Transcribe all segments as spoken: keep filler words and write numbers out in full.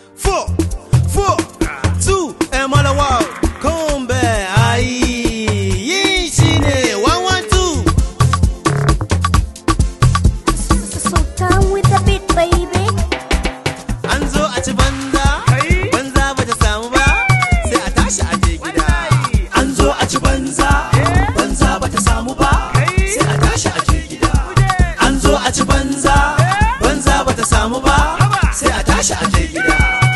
four, four, two, and Malawa, come back, aye, yin shine, one, one, two. So come with the beat, baby. Anzo a ci banza, banza bata samu ba, sai a tashi a je gida. Anzo a ci banza, banza bata samu ba, sai a tashi a je gida. Anzo a ci banza, banza bata samu ba, sai a tashi a je gida.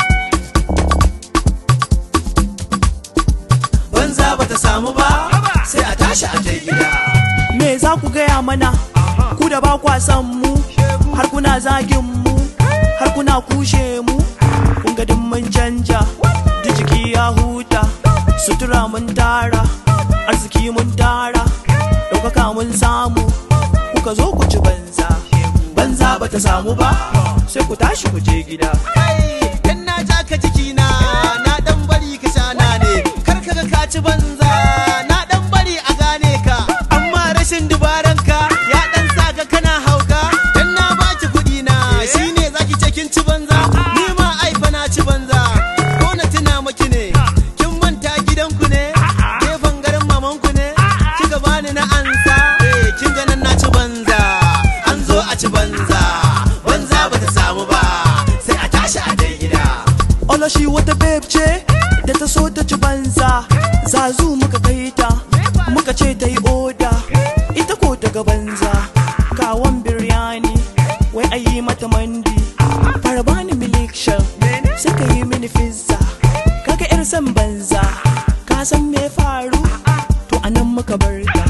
Banza bata samu ba, sai a tashi a je gida. Me za ku gaya mana, ku da ba kwa san mu, har kuna zagin mu, har kuna kushe mu. Kun ga duk mun canja, duk jiki ya huta, sutura mun tara, arziki mun tara, ɗaukaka mun samu. Kuka zo ku ci banza, banza bata samu ba, sai ku tashi ku je gida. Dan na ja ka jikina, na dan bari ka shana ne, kar ka ga ka ci banza, na dan bari a gane ka, amma rashin dubaranka ya dan saka kana hauka. Dan na baki kuɗi na, shine zaki ce kin ci banza, ni ma ai fa na ci banza. Ko na tuna maki ne, kin manta gidanku ne, gefen garin mamanku ne, kika bani na ansa, eh kin ga nan na ci banza. An zo a ci banza, banza bata samu ba, sai a tashi a dai gida. Ola shi wata babe ce da ta so ta ci banza, zazu muka kai ta, muka ce ta yi oda, ita ko ta ga banza. Kawon biryani, wai a yi mata mandi, fara bani milik shell, sai ka yi mini fizza. Kaga yar san banza, ka san me faru, to anan muka bar ta.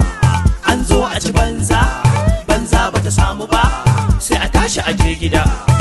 An zo a ci banza, banza bata samu ba, sai a tashi a je gida.